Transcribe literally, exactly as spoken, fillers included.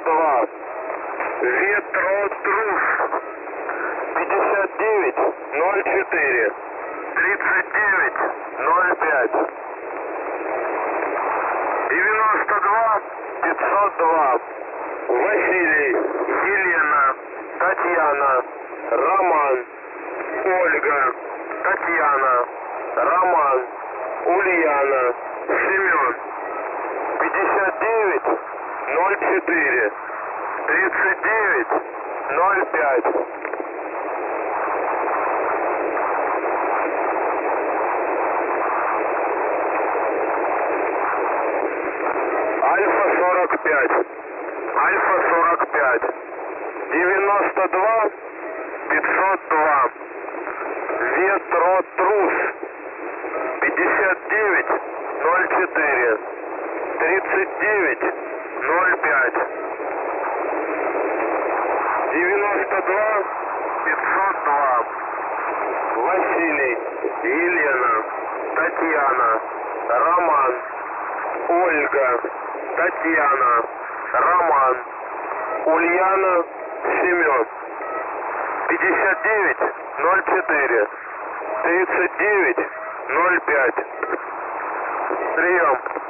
два. Ветротрус. пятьдесят девять ноль четыре. тридцать девять ноль пять. девяносто два пятьсот два. Василий, Елена, Татьяна, Роман, Ольга, Татьяна, Роман, Ульяна, Семен. пятьдесят девять ноль четыре. тридцать девять ноль пять. Альфа сорок пять. Альфа сорок пять. девяносто два пятьсот два. Ветротрус. пятьдесят девять ноль четыре. тридцать девять ноль пять. девяносто два пятьсот два. Василий, Елена, Татьяна, Роман, Ольга, Татьяна, Роман, Ульяна, Семен. пятьдесят девять ноль четыре. тридцать девять ноль пять. Прием.